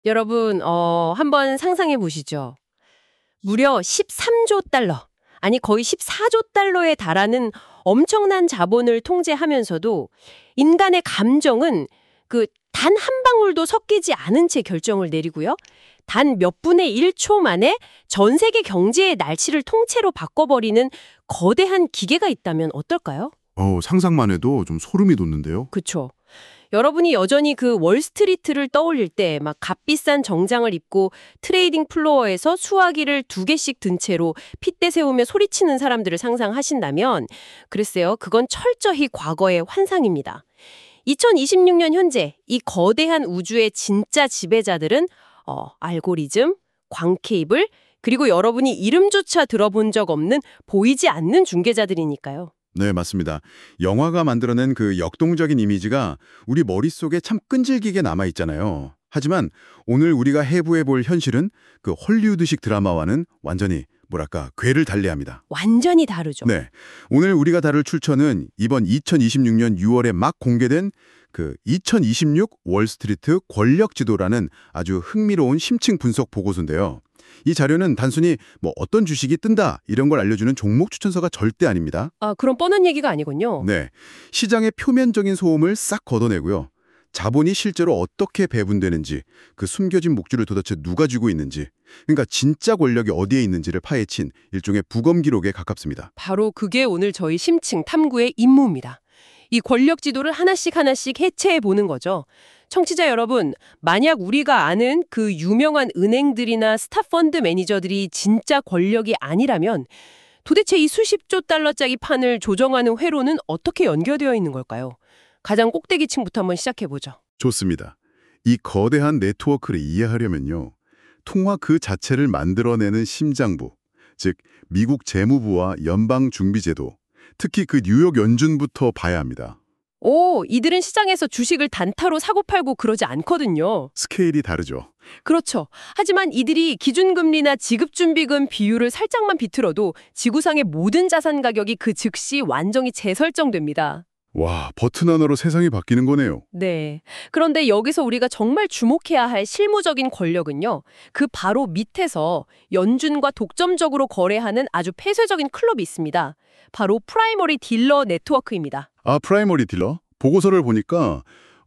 여러분, 한번 상상해 보시죠. 무려 13조 달러, 아니 거의 14조 달러에 달하는 엄청난 자본을 통제하면서도 인간의 감정은 그 단 한 방울도 섞이지 않은 채 결정을 내리고요. 단 몇 분의 1초 만에 전 세계 경제의 날씨를 통째로 바꿔버리는 거대한 기계가 있다면 어떨까요? 상상만 해도 좀 소름이 돋는데요. 그쵸. 여러분이 여전히 그 월스트리트를 떠올릴 때 막 값비싼 정장을 입고 트레이딩 플로어에서 수화기를 2개씩 든 채로 핏대 세우며 소리치는 사람들을 상상하신다면 글쎄요, 그건 철저히 과거의 환상입니다. 2026년 현재 이 거대한 우주의 진짜 지배자들은 알고리즘, 광케이블, 그리고 여러분이 이름조차 들어본 적 없는 보이지 않는 중개자들이니까요. 네, 맞습니다. 영화가 만들어낸 그 역동적인 이미지가 우리 머릿속에 참 끈질기게 남아있잖아요. 하지만 오늘 우리가 해부해 볼 현실은 그 헐리우드식 드라마와는 완전히 뭐랄까 궤를 달리합니다. 완전히 다르죠. 네, 오늘 우리가 다룰 출처는 이번 2026년 6월에 막 공개된 그 2026 월스트리트 권력 지도라는 아주 흥미로운 심층 분석 보고서인데요. 이 자료는 단순히 뭐 어떤 주식이 뜬다 이런 걸 알려주는 종목 추천서가 절대 아닙니다. 아, 그런 뻔한 얘기가 아니군요. 네, 시장의 표면적인 소음을 싹 걷어내고요. 자본이 실제로 어떻게 배분되는지, 그 숨겨진 목줄을 도대체 누가 쥐고 있는지, 그러니까 진짜 권력이 어디에 있는지를 파헤친 일종의 부검 기록에 가깝습니다. 바로 그게 오늘 저희 심층 탐구의 임무입니다. 이 권력 지도를 하나씩 하나씩 해체해 보는 거죠. 청취자 여러분, 만약 우리가 아는 그 유명한 은행들이나 스타펀드 매니저들이 진짜 권력이 아니라면 도대체 이 수십조 달러짜리 판을 조정하는 회로는 어떻게 연결되어 있는 걸까요? 가장 꼭대기층부터 한번 시작해보죠. 좋습니다. 이 거대한 네트워크를 이해하려면요. 통화 그 자체를 만들어내는 심장부, 즉 미국 재무부와 연방준비제도, 특히 그 뉴욕 연준부터 봐야 합니다. 오, 이들은 시장에서 주식을 단타로 사고팔고 그러지 않거든요. 스케일이 다르죠. 그렇죠. 하지만 이들이 기준금리나 지급준비금 비율을 살짝만 비틀어도 지구상의 모든 자산 가격이 그 즉시 완전히 재설정됩니다. 와, 버튼 하나로 세상이 바뀌는 거네요. 네. 그런데 여기서 우리가 정말 주목해야 할 실무적인 권력은요. 그 바로 밑에서 연준과 독점적으로 거래하는 아주 폐쇄적인 클럽이 있습니다. 바로 프라이머리 딜러 네트워크입니다. 아, 프라이머리 딜러? 보고서를 보니까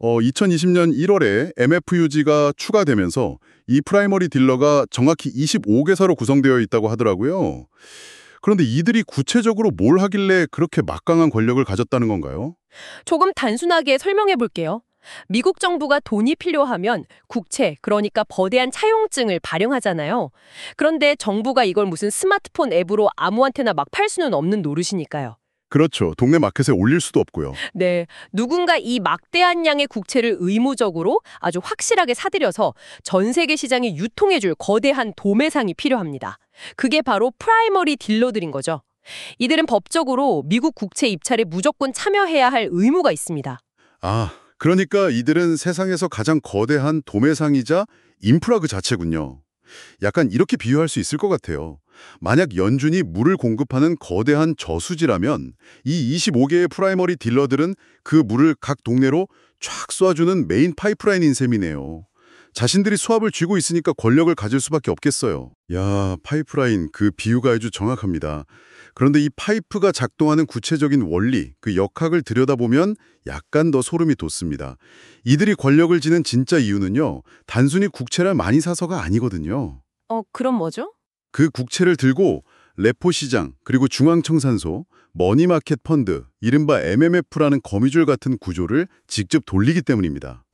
2020년 1월에 MFUG가 추가되면서 이 프라이머리 딜러가 정확히 25개사로 구성되어 있다고 하더라고요. 그런데 이들이 구체적으로 뭘 하길래 그렇게 막강한 권력을 가졌다는 건가요? 조금 단순하게 설명해 볼게요. 미국 정부가 돈이 필요하면 국채, 그러니까 거대한 차용증을 발행하잖아요. 그런데 정부가 이걸 무슨 스마트폰 앱으로 아무한테나 막 팔 수는 없는 노릇이니까요. 그렇죠. 동네 마켓에 올릴 수도 없고요. 네, 누군가 이 막대한 양의 국채를 의무적으로 아주 확실하게 사들여서 전 세계 시장에 유통해줄 거대한 도매상이 필요합니다. 그게 바로 프라이머리 딜러들인 거죠. 이들은 법적으로 미국 국채 입찰에 무조건 참여해야 할 의무가 있습니다. 아, 그러니까 이들은 세상에서 가장 거대한 도매상이자 인프라 그 자체군요. 약간 이렇게 비유할 수 있을 것 같아요. 만약 연준이 물을 공급하는 거대한 저수지라면 이 25개의 프라이머리 딜러들은 그 물을 각 동네로 쫙 쏴주는 메인 파이프라인인 셈이네요. 자신들이 수압을 쥐고 있으니까 권력을 가질 수밖에 없겠어요. 야, 파이프라인, 그 비유가 아주 정확합니다. 그런데 이 파이프가 작동하는 구체적인 원리, 그 역학을 들여다보면 약간 더 소름이 돋습니다. 이들이 권력을 지는 진짜 이유는요, 단순히 국채를 많이 사서가 아니거든요. 그럼 뭐죠? 그 국채를 들고 레포 시장, 그리고 중앙청산소, 머니마켓 펀드, 이른바 MMF라는 거미줄 같은 구조를 직접 돌리기 때문입니다.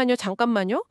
잠깐만요.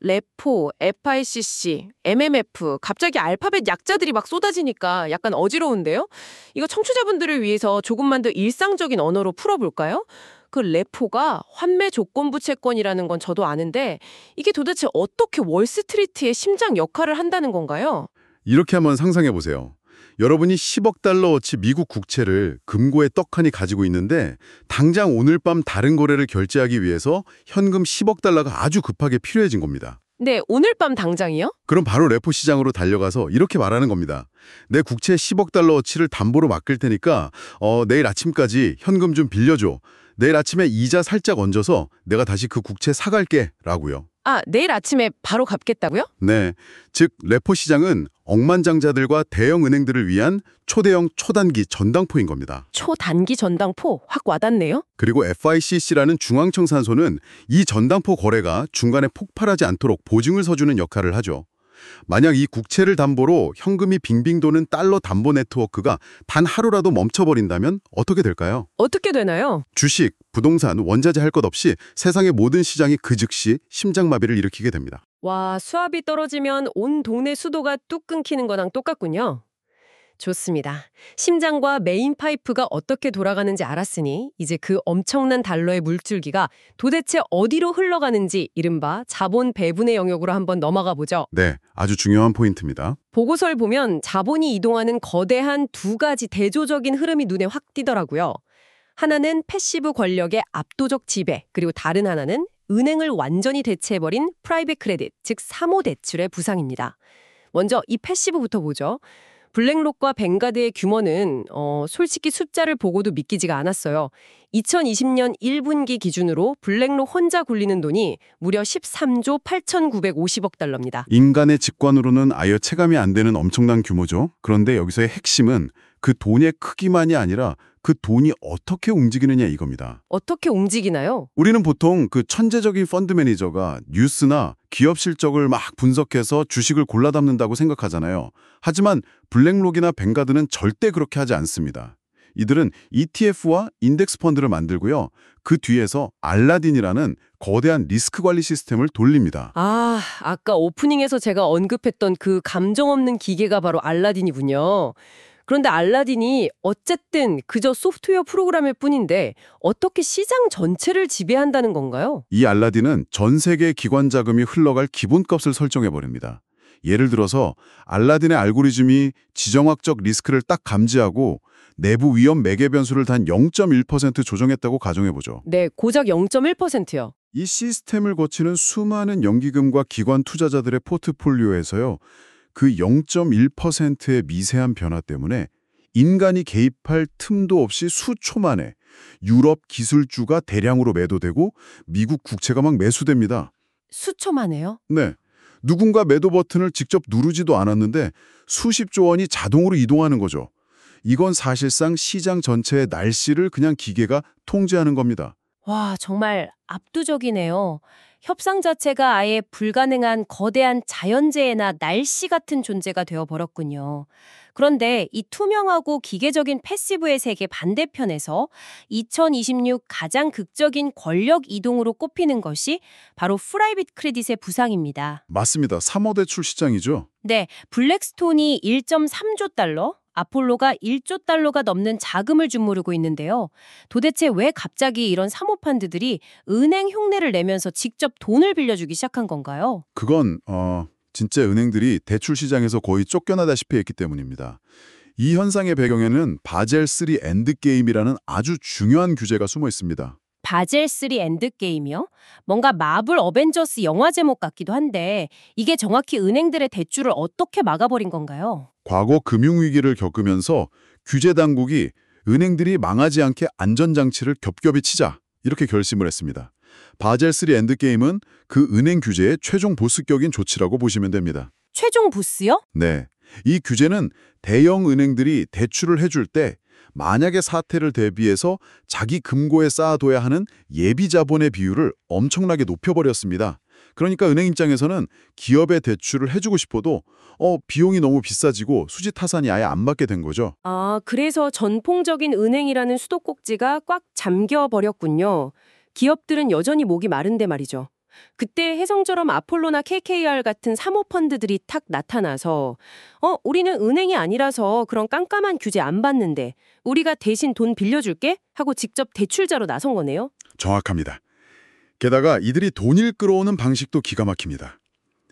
레포, FICC, MMF, 갑자기 알파벳 약자들이 막 쏟아지니까 약간 어지러운데요? 이거 청취자분들을 위해서 조금만 더 일상적인 언어로 풀어볼까요? 그 레포가 환매 조건부 채권이라는 건 저도 아는데 이게 도대체 어떻게 월스트리트의 심장 역할을 한다는 건가요? 이렇게 한번 상상해 보세요. 여러분이 10억 달러어치 미국 국채를 금고에 떡하니 가지고 있는데 당장 오늘 밤 다른 거래를 결제하기 위해서 현금 10억 달러가 아주 급하게 필요해진 겁니다. 네, 오늘 밤 당장이요? 그럼 바로 레포 시장으로 달려가서 이렇게 말하는 겁니다. 내 국채 10억 달러어치를 담보로 맡길 테니까 내일 아침까지 현금 좀 빌려줘. 내일 아침에 이자 살짝 얹어서 내가 다시 그 국채 사갈게 라고요. 아, 내일 아침에 바로 갚겠다고요? 네, 즉 레포 시장은 억만장자들과 대형 은행들을 위한 초대형 초단기 전당포인 겁니다. 초단기 전당포 확 와닿네요. 그리고 FICC라는 중앙청산소는 이 전당포 거래가 중간에 폭발하지 않도록 보증을 서주는 역할을 하죠. 만약 이 국채를 담보로 현금이 빙빙 도는 달러 담보 네트워크가 단 하루라도 멈춰버린다면 어떻게 될까요? 어떻게 되나요? 주식, 부동산, 원자재 할 것 없이 세상의 모든 시장이 그 즉시 심장마비를 일으키게 됩니다. 와, 수압이 떨어지면 온 동네 수도가 뚝 끊기는 거랑 똑같군요. 좋습니다. 심장과 메인 파이프가 어떻게 돌아가는지 알았으니 이제 그 엄청난 달러의 물줄기가 도대체 어디로 흘러가는지 이른바 자본 배분의 영역으로 한번 넘어가 보죠. 네, 아주 중요한 포인트입니다. 보고서를 보면 자본이 이동하는 거대한 두 가지 대조적인 흐름이 눈에 확 띄더라고요. 하나는 패시브 권력의 압도적 지배, 그리고 다른 하나는 은행을 완전히 대체해버린 프라이빗 크레딧, 즉 사모 대출의 부상입니다. 먼저 이 패시브부터 보죠. 블랙록과 뱅가드의 규모는 솔직히 숫자를 보고도 믿기지가 않았어요. 2020년 1분기 기준으로 블랙록 혼자 굴리는 돈이 무려 13조 8,950억 달러입니다. 인간의 직관으로는 아예 체감이 안 되는 엄청난 규모죠. 그런데 여기서의 핵심은 그 돈의 크기만이 아니라 그 돈이 어떻게 움직이느냐 이겁니다. 어떻게 움직이나요? 우리는 보통 그 천재적인 펀드 매니저가 뉴스나 기업 실적을 막 분석해서 주식을 골라 담는다고 생각하잖아요. 하지만 블랙록이나 뱅가드는 절대 그렇게 하지 않습니다. 이들은 ETF와 인덱스 펀드를 만들고요. 그 뒤에서 알라딘이라는 거대한 리스크 관리 시스템을 돌립니다. 아, 아까 오프닝에서 제가 언급했던 그 감정 없는 기계가 바로 알라딘이군요. 그런데 알라딘이 어쨌든 그저 소프트웨어 프로그램일 뿐인데 어떻게 시장 전체를 지배한다는 건가요? 이 알라딘은 전 세계 기관 자금이 흘러갈 기본값을 설정해버립니다. 예를 들어서 알라딘의 알고리즘이 지정학적 리스크를 딱 감지하고 내부 위험 매개 변수를 단 0.1% 조정했다고 가정해보죠. 네, 고작 0.1%요. 이 시스템을 거치는 수많은 연기금과 기관 투자자들의 포트폴리오에서요. 그 0.1%의 미세한 변화 때문에 인간이 개입할 틈도 없이 수초 만에 유럽 기술주가 대량으로 매도되고 미국 국채가 막 매수됩니다. 수초만에요? 네. 누군가 매도 버튼을 직접 누르지도 않았는데 수십조 원이 자동으로 이동하는 거죠. 이건 사실상 시장 전체의 날씨를 그냥 기계가 통제하는 겁니다. 와, 정말 압도적이네요. 협상 자체가 아예 불가능한 거대한 자연재해나 날씨 같은 존재가 되어버렸군요. 그런데 이 투명하고 기계적인 패시브의 세계 반대편에서 2026 가장 극적인 권력 이동으로 꼽히는 것이 바로 프라이빗 크레딧의 부상입니다. 맞습니다. 3호 대출 시장이죠. 네, 블랙스톤이 1.3조 달러, 아폴로가 1조 달러가 넘는 자금을 주무르고 있는데요. 도대체 왜 갑자기 이런 사모펀드들이 은행 흉내를 내면서 직접 돈을 빌려주기 시작한 건가요? 그건 진짜 은행들이 대출 시장에서 거의 쫓겨나다시피 했기 때문입니다. 이 현상의 배경에는 바젤 3 엔드게임이라는 아주 중요한 규제가 숨어 있습니다. 바젤 3 엔드게임이요? 뭔가 마블 어벤져스 영화 제목 같기도 한데 이게 정확히 은행들의 대출을 어떻게 막아버린 건가요? 과거 금융위기를 겪으면서 규제 당국이 은행들이 망하지 않게 안전장치를 겹겹이 치자 이렇게 결심을 했습니다. 바젤 3 엔드게임은 그 은행 규제의 최종 보스격인 조치라고 보시면 됩니다. 최종 보스요? 네, 이 규제는 대형 은행들이 대출을 해줄 때 만약의 사태를 대비해서 자기 금고에 쌓아둬야 하는 예비 자본의 비율을 엄청나게 높여버렸습니다. 그러니까 은행 입장에서는 기업에 대출을 해주고 싶어도 비용이 너무 비싸지고 수지 타산이 아예 안 받게 된 거죠. 아, 그래서 전통적인 은행이라는 수도꼭지가 꽉 잠겨버렸군요. 기업들은 여전히 목이 마른데 말이죠. 그때 혜성처럼 아폴로나 KKR 같은 사모펀드들이 탁 나타나서 우리는 은행이 아니라서 그런 깜깜한 규제 안 받는데 우리가 대신 돈 빌려줄게? 하고 직접 대출자로 나선 거네요. 정확합니다. 게다가 이들이 돈을 끌어오는 방식도 기가 막힙니다.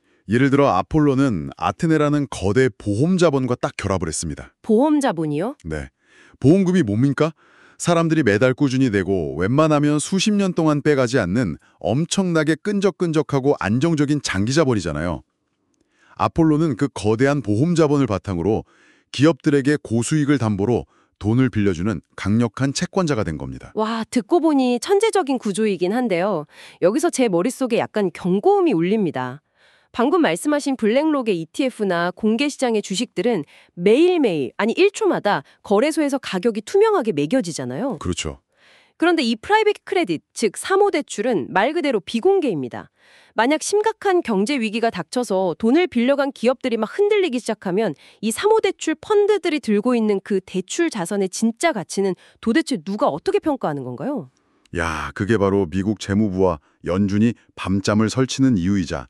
예를 들어 아폴로는 아테네라는 거대 보험 자본과 딱 결합을 했습니다. 보험 자본이요? 네, 보험금이 뭡니까? 사람들이 매달 꾸준히 내고 웬만하면 수십 년 동안 빼가지 않는 엄청나게 끈적끈적하고 안정적인 장기 자본이잖아요. 아폴로는 그 거대한 보험 자본을 바탕으로 기업들에게 고수익을 담보로 돈을 빌려주는 강력한 채권자가 된 겁니다. 와, 듣고 보니 천재적인 구조이긴 한데요. 여기서 제 머릿속에 약간 경고음이 울립니다. 방금 말씀하신 블랙록의 ETF나 공개 시장의 주식들은 매일매일, 아니 1초마다 거래소에서 가격이 투명하게 매겨지잖아요. 그렇죠. 그런데 이 프라이빗 크레딧, 즉 사모대출은 말 그대로 비공개입니다. 만약 심각한 경제 위기가 닥쳐서 돈을 빌려간 기업들이 막 흔들리기 시작하면 이 사모대출 펀드들이 들고 있는 그 대출 자산의 진짜 가치는 도대체 누가 어떻게 평가하는 건가요? 야, 그게 바로 미국 재무부와 연준이 밤잠을 설치는 이유이자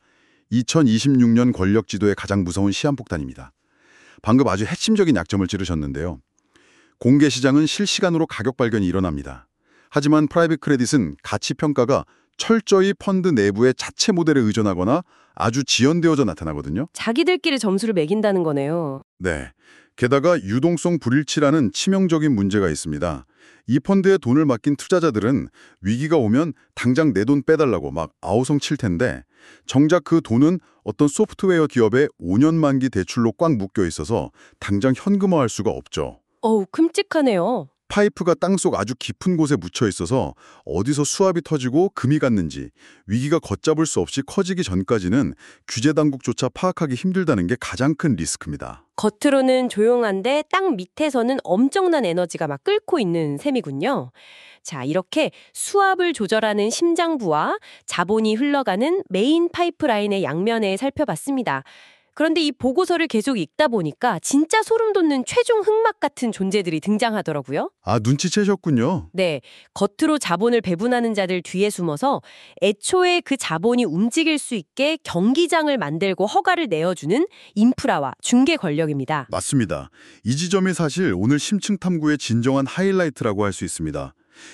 2026년 권력 지도의 가장 무서운 시한폭탄입니다. 방금 아주 핵심적인 약점을 찌르셨는데요. 공개 시장은 실시간으로 가격 발견이 일어납니다. 하지만 프라이빗 크레딧은 가치 평가가 철저히 펀드 내부의 자체 모델에 의존하거나 아주 지연되어져 나타나거든요. 자기들끼리 점수를 매긴다는 거네요. 네. 게다가 유동성 불일치라는 치명적인 문제가 있습니다. 이 펀드에 돈을 맡긴 투자자들은 위기가 오면 당장 내 돈 빼달라고 막 아우성 칠 텐데 정작 그 돈은 어떤 소프트웨어 기업의 5년 만기 대출로 꽉 묶여 있어서 당장 현금화할 수가 없죠. 어우, 끔찍하네요. 파이프가 땅속 아주 깊은 곳에 묻혀 있어서 어디서 수압이 터지고 금이 갔는지 위기가 걷잡을 수 없이 커지기 전까지는 규제 당국조차 파악하기 힘들다는 게 가장 큰 리스크입니다. 겉으로는 조용한데 땅 밑에서는 엄청난 에너지가 막 끓고 있는 셈이군요. 자, 이렇게 수압을 조절하는 심장부와 자본이 흘러가는 메인 파이프라인의 양면에 살펴봤습니다. 그런데 이 보고서를 계속 읽다 보니까 진짜 소름 돋는 최종 흑막 같은 존재들이 등장하더라고요. 아, 눈치채셨군요. 네, 겉으로 자본을 배분하는 자들 뒤에 숨어서 애초에 그 자본이 움직일 수 있게 경기장을 만들고 허가를 내어주는 인프라와 중개 권력입니다. 맞습니다. 이 지점이 사실 오늘 심층 탐구의 진정한 하이라이트라고 할 수 있습니다.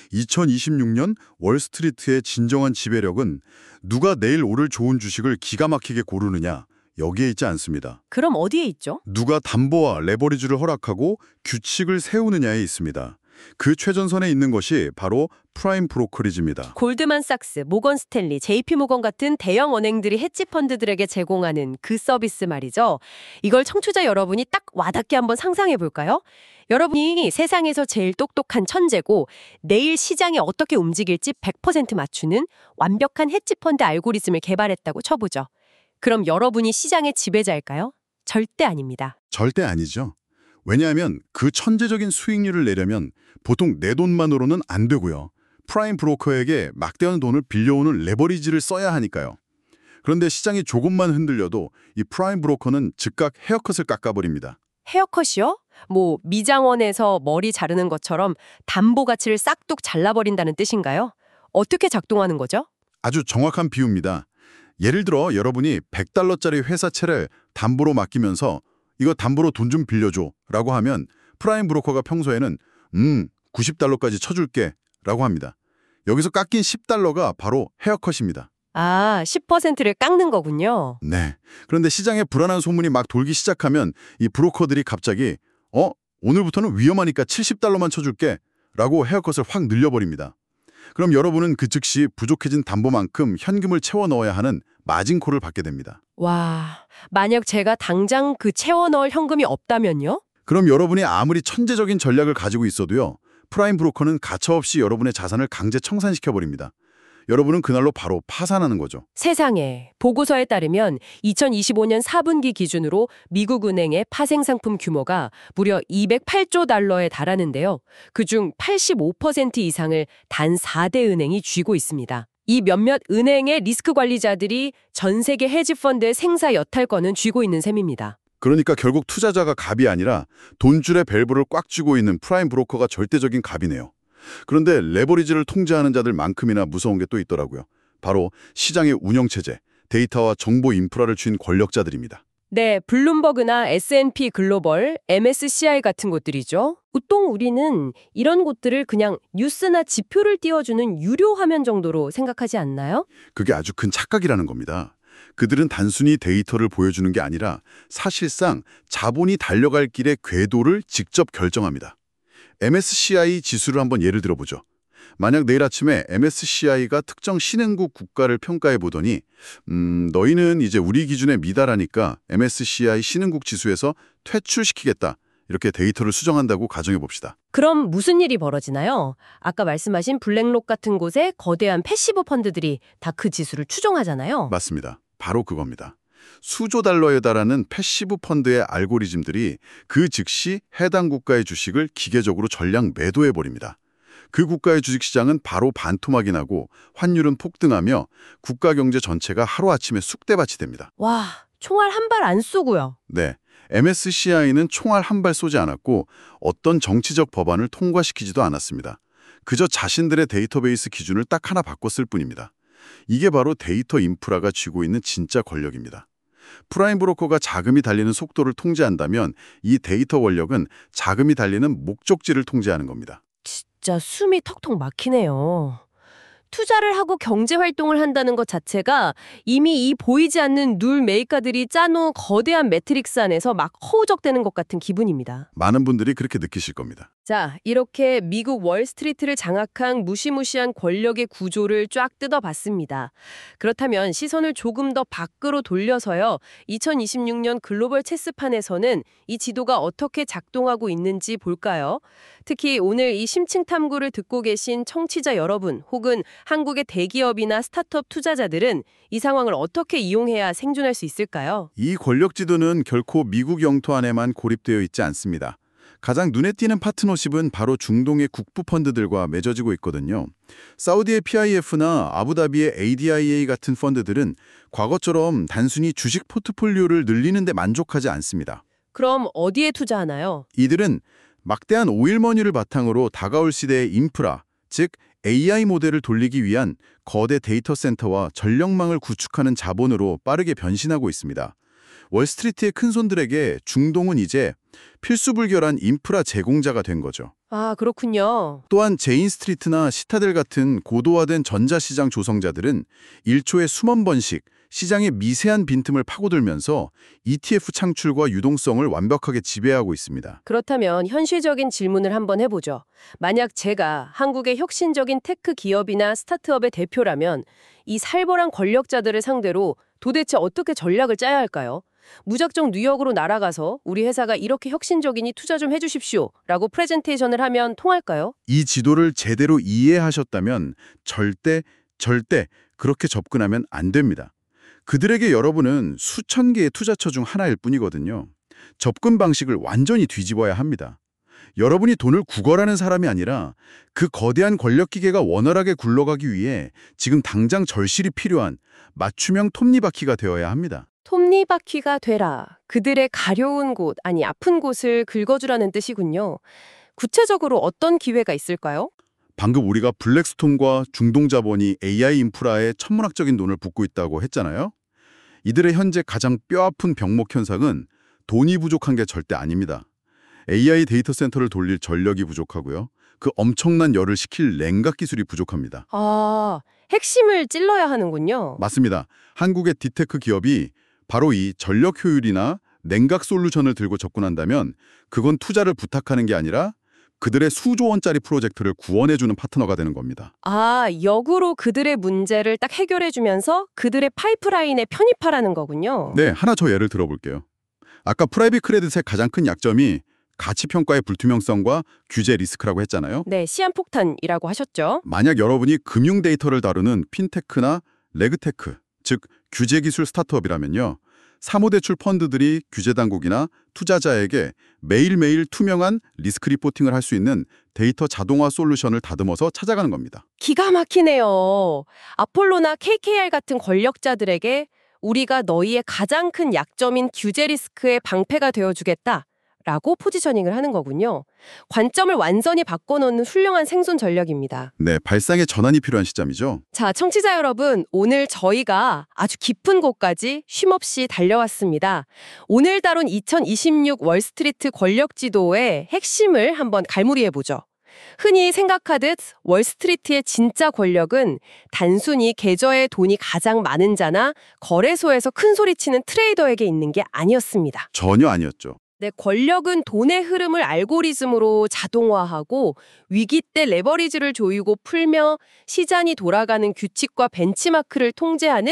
2026년 월스트리트의 진정한 지배력은 누가 내일 오를 좋은 주식을 기가 막히게 고르느냐, 여기에 있지 않습니다. 그럼 어디에 있죠? 누가 담보와 레버리지를 허락하고 규칙을 세우느냐에 있습니다. 그 최전선에 있는 것이 바로 프라임 브로커리지입니다. 골드만삭스, 모건 스탠리, JP모건 같은 대형 은행들이 헤지펀드들에게 제공하는 그 서비스 말이죠. 이걸 청취자 여러분이 딱 와닿게 한번 상상해 볼까요? 여러분이 세상에서 제일 똑똑한 천재고 내일 시장이 어떻게 움직일지 100% 맞추는 완벽한 헤지펀드 알고리즘을 개발했다고 쳐보죠. 그럼 여러분이 시장의 지배자일까요? 절대 아닙니다. 절대 아니죠. 왜냐하면 그 천재적인 수익률을 내려면 보통 내 돈만으로는 안 되고요. 프라임 브로커에게 막대한 돈을 빌려오는 레버리지를 써야 하니까요. 그런데 시장이 조금만 흔들려도 이 프라임 브로커는 즉각 헤어컷을 깎아버립니다. 헤어컷이요? 뭐 미장원에서 머리 자르는 것처럼 담보 가치를 싹둑 잘라버린다는 뜻인가요? 어떻게 작동하는 거죠? 아주 정확한 비유입니다. 예를 들어 여러분이 100달러짜리 회사채를 담보로 맡기면서 이거 담보로 돈 좀 빌려줘 라고 하면 프라임 브로커가 평소에는 90달러까지 쳐줄게 라고 합니다. 여기서 깎인 10달러가 바로 헤어컷입니다. 아, 10%를 깎는 거군요. 네. 그런데 시장에 불안한 소문이 막 돌기 시작하면 이 브로커들이 갑자기 오늘부터는 위험하니까 70달러만 쳐줄게 라고 헤어컷을 확 늘려버립니다. 그럼 여러분은 그 즉시 부족해진 담보만큼 현금을 채워 넣어야 하는 마진콜을 받게 됩니다. 와, 만약 제가 당장 그 채워 넣을 현금이 없다면요? 그럼 여러분이 아무리 천재적인 전략을 가지고 있어도요. 프라임 브로커는 가차없이 여러분의 자산을 강제 청산시켜버립니다. 여러분은 그날로 바로 파산하는 거죠. 세상에, 보고서에 따르면 2025년 4분기 기준으로 미국 은행의 파생상품 규모가 무려 208조 달러에 달하는데요. 그중 85% 이상을 단 4대 은행이 쥐고 있습니다. 이 몇몇 은행의 리스크 관리자들이 전 세계 헤지펀드의 생사 여탈권은 쥐고 있는 셈입니다. 그러니까 결국 투자자가 갑이 아니라 돈줄의 밸브를 꽉 쥐고 있는 프라임 브로커가 절대적인 갑이네요. 그런데 레버리지를 통제하는 자들만큼이나 무서운 게 또 있더라고요. 바로 시장의 운영체제, 데이터와 정보 인프라를 쥔 권력자들입니다. 네, 블룸버그나 S&P 글로벌, MSCI 같은 곳들이죠. 보통 우리는 이런 곳들을 그냥 뉴스나 지표를 띄워주는 유료 화면 정도로 생각하지 않나요? 그게 아주 큰 착각이라는 겁니다. 그들은 단순히 데이터를 보여주는 게 아니라 사실상 자본이 달려갈 길의 궤도를 직접 결정합니다. MSCI 지수를 한번 예를 들어보죠. 만약 내일 아침에 MSCI가 특정 신흥국 국가를 평가해 보더니 너희는 이제 우리 기준에 미달하니까 MSCI 신흥국 지수에서 퇴출시키겠다. 이렇게 데이터를 수정한다고 가정해 봅시다. 그럼 무슨 일이 벌어지나요? 아까 말씀하신 블랙록 같은 곳에 거대한 패시브 펀드들이 다 그 지수를 추종하잖아요. 맞습니다. 바로 그겁니다. 수조 달러에 달하는 패시브 펀드의 알고리즘들이 그 즉시 해당 국가의 주식을 기계적으로 전량 매도해 버립니다. 그 국가의 주식시장은 바로 반토막이 나고 환율은 폭등하며 국가 경제 전체가 하루아침에 쑥대밭이 됩니다. 와, 총알 한 발 안 쏘고요. 네, MSCI는 총알 한 발 쏘지 않았고 어떤 정치적 법안을 통과시키지도 않았습니다. 그저 자신들의 데이터베이스 기준을 딱 하나 바꿨을 뿐입니다. 이게 바로 데이터 인프라가 쥐고 있는 진짜 권력입니다. 프라임 브로커가 자금이 달리는 속도를 통제한다면 이 데이터 권력은 자금이 달리는 목적지를 통제하는 겁니다. 진짜 숨이 턱턱 막히네요. 투자를 하고 경제 활동을 한다는 것 자체가 이미 이 보이지 않는 눌 메이커들이 짜놓은 거대한 매트릭스 안에서 막 허우적대는 것 같은 기분입니다. 많은 분들이 그렇게 느끼실 겁니다. 자, 이렇게 미국 월스트리트를 장악한 무시무시한 권력의 구조를 쫙 뜯어봤습니다. 그렇다면 시선을 조금 더 밖으로 돌려서요. 2026년 글로벌 체스판에서는 이 지도가 어떻게 작동하고 있는지 볼까요? 특히 오늘 이 심층 탐구를 듣고 계신 청취자 여러분 혹은 한국의 대기업이나 스타트업 투자자들은 이 상황을 어떻게 이용해야 생존할 수 있을까요? 이 권력 지도는 결코 미국 영토 안에만 고립되어 있지 않습니다. 가장 눈에 띄는 파트너십은 바로 중동의 국부 펀드들과 맺어지고 있거든요. 사우디의 PIF나 아부다비의 ADIA 같은 펀드들은 과거처럼 단순히 주식 포트폴리오를 늘리는 데 만족하지 않습니다. 그럼 어디에 투자하나요? 이들은 막대한 오일머니를 바탕으로 다가올 시대의 인프라, 즉 AI 모델을 돌리기 위한 거대 데이터 센터와 전력망을 구축하는 자본으로 빠르게 변신하고 있습니다. 월스트리트의 큰손들에게 중동은 이제 필수불결한 인프라 제공자가 된 거죠. 아, 그렇군요. 또한 제인스트리트나 시타델 같은 고도화된 전자시장 조성자들은 1초에 수만 번씩 시장의 미세한 빈틈을 파고들면서 ETF 창출과 유동성을 완벽하게 지배하고 있습니다. 그렇다면 현실적인 질문을 한번 해보죠. 만약 제가 한국의 혁신적인 테크 기업이나 스타트업의 대표라면 이 살벌한 권력자들을 상대로 도대체 어떻게 전략을 짜야 할까요? 무작정 뉴욕으로 날아가서 우리 회사가 이렇게 혁신적이니 투자 좀 해주십시오 라고 프레젠테이션을 하면 통할까요? 이 지도를 제대로 이해하셨다면 절대 그렇게 접근하면 안 됩니다. 그들에게 여러분은 수천 개의 투자처 중 하나일 뿐이거든요. 접근 방식을 완전히 뒤집어야 합니다. 여러분이 돈을 구걸하는 사람이 아니라 그 거대한 권력기계가 원활하게 굴러가기 위해 지금 당장 절실히 필요한 맞춤형 톱니바퀴가 되어야 합니다. 톱니바퀴가 되라. 그들의 가려운 곳, 아니 아픈 곳을 긁어주라는 뜻이군요. 구체적으로 어떤 기회가 있을까요? 방금 우리가 블랙스톤과 중동자본이 AI 인프라에 천문학적인 돈을 붓고 있다고 했잖아요. 이들의 현재 가장 뼈아픈 병목 현상은 돈이 부족한 게 절대 아닙니다. AI 데이터 센터를 돌릴 전력이 부족하고요. 그 엄청난 열을 식힐 냉각 기술이 부족합니다. 아, 핵심을 찔러야 하는군요. 맞습니다. 한국의 디테크 기업이 바로 이 전력 효율이나 냉각 솔루션을 들고 접근한다면 그건 투자를 부탁하는 게 아니라 그들의 수조 원짜리 프로젝트를 구원해주는 파트너가 되는 겁니다. 아, 역으로 그들의 문제를 딱 해결해주면서 그들의 파이프라인에 편입하라는 거군요. 네, 하나 더 예를 들어볼게요. 아까 프라이빗 크레딧의 가장 큰 약점이 가치평가의 불투명성과 규제 리스크라고 했잖아요. 네, 시한폭탄이라고 하셨죠. 만약 여러분이 금융 데이터를 다루는 핀테크나 레그테크, 즉 규제기술 스타트업이라면요. 사모대출 펀드들이 규제당국이나 투자자에게 매일매일 투명한 리스크 리포팅을 할 수 있는 데이터 자동화 솔루션을 다듬어서 찾아가는 겁니다. 기가 막히네요. 아폴로나 KKR 같은 권력자들에게 우리가 너희의 가장 큰 약점인 규제 리스크의 방패가 되어주겠다. 라고 포지셔닝을 하는 거군요. 관점을 완전히 바꿔놓는 훌륭한 생존 전략입니다. 네, 발상의 전환이 필요한 시점이죠. 자, 청취자 여러분, 오늘 저희가 아주 깊은 곳까지 쉼없이 달려왔습니다. 오늘 다룬 2026 월스트리트 권력 지도의 핵심을 한번 갈무리해보죠. 흔히 생각하듯 월스트리트의 진짜 권력은 단순히 계좌에 돈이 가장 많은 자나 거래소에서 큰 소리치는 트레이더에게 있는 게 아니었습니다. 전혀 아니었죠. 네, 권력은 돈의 흐름을 알고리즘으로 자동화하고 위기 때 레버리지를 조이고 풀며 시장이 돌아가는 규칙과 벤치마크를 통제하는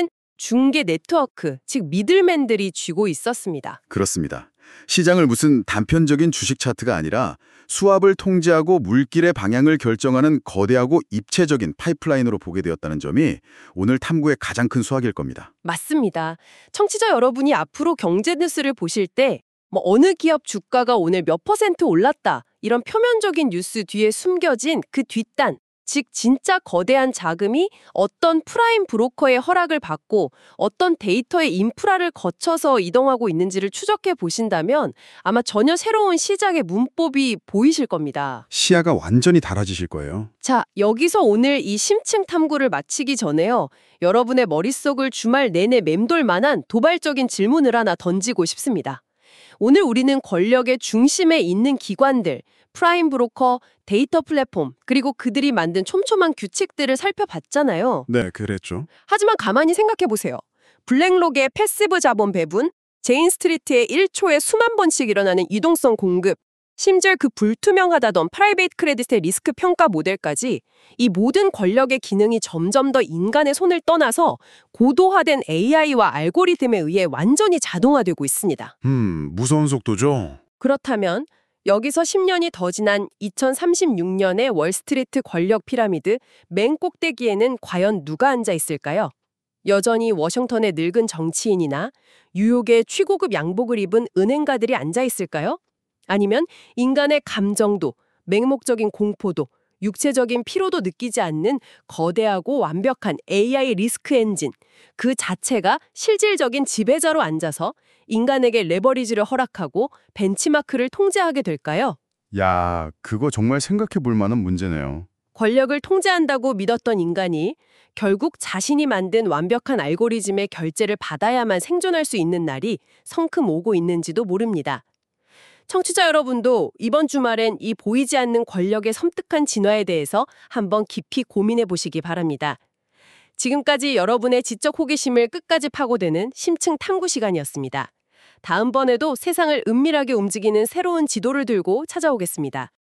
중개 네트워크, 즉 미들맨들이 쥐고 있었습니다. 그렇습니다. 시장을 무슨 단편적인 주식 차트가 아니라 수압을 통제하고 물길의 방향을 결정하는 거대하고 입체적인 파이프라인으로 보게 되었다는 점이 오늘 탐구의 가장 큰 수확일 겁니다. 맞습니다. 청취자 여러분이 앞으로 경제 뉴스를 보실 때 어느 기업 주가가 오늘 몇 % 올랐다 이런 표면적인 뉴스 뒤에 숨겨진 그 뒷단, 즉 진짜 거대한 자금이 어떤 프라임 브로커의 허락을 받고 어떤 데이터의 인프라를 거쳐서 이동하고 있는지를 추적해 보신다면 아마 전혀 새로운 시장의 문법이 보이실 겁니다. 시야가 완전히 달라지실 거예요. 자, 여기서 오늘 이 심층 탐구를 마치기 전에요. 여러분의 머릿속을 주말 내내 맴돌 만한 도발적인 질문을 하나 던지고 싶습니다. 오늘 우리는 권력의 중심에 있는 기관들, 프라임 브로커, 데이터 플랫폼, 그리고 그들이 만든 촘촘한 규칙들을 살펴봤잖아요. 네, 그랬죠. 하지만 가만히 생각해 보세요. 블랙록의 패시브 자본 배분, 제인 스트리트의 1초에 수만 번씩 일어나는 유동성 공급, 심지어 그 불투명하다던 프라이베이트 크레딧의 리스크 평가 모델까지 이 모든 권력의 기능이 점점 더 인간의 손을 떠나서 고도화된 AI와 알고리즘에 의해 완전히 자동화되고 있습니다. 무서운 속도죠. 그렇다면 여기서 10년이 더 지난 2036년의 월스트리트 권력 피라미드 맨 꼭대기에는 과연 누가 앉아 있을까요? 여전히 워싱턴의 늙은 정치인이나 뉴욕의 최고급 양복을 입은 은행가들이 앉아 있을까요? 아니면 인간의 감정도, 맹목적인 공포도, 육체적인 피로도 느끼지 않는 거대하고 완벽한 AI 리스크 엔진, 그 자체가 실질적인 지배자로 앉아서 인간에게 레버리지를 허락하고 벤치마크를 통제하게 될까요? 야, 그거 정말 생각해 볼 만한 문제네요. 권력을 통제한다고 믿었던 인간이 결국 자신이 만든 완벽한 알고리즘의 결제를 받아야만 생존할 수 있는 날이 성큼 오고 있는지도 모릅니다. 청취자 여러분도 이번 주말엔 이 보이지 않는 권력의 섬뜩한 진화에 대해서 한번 깊이 고민해 보시기 바랍니다. 지금까지 여러분의 지적 호기심을 끝까지 파고드는 심층 탐구 시간이었습니다. 다음번에도 세상을 은밀하게 움직이는 새로운 지도를 들고 찾아오겠습니다.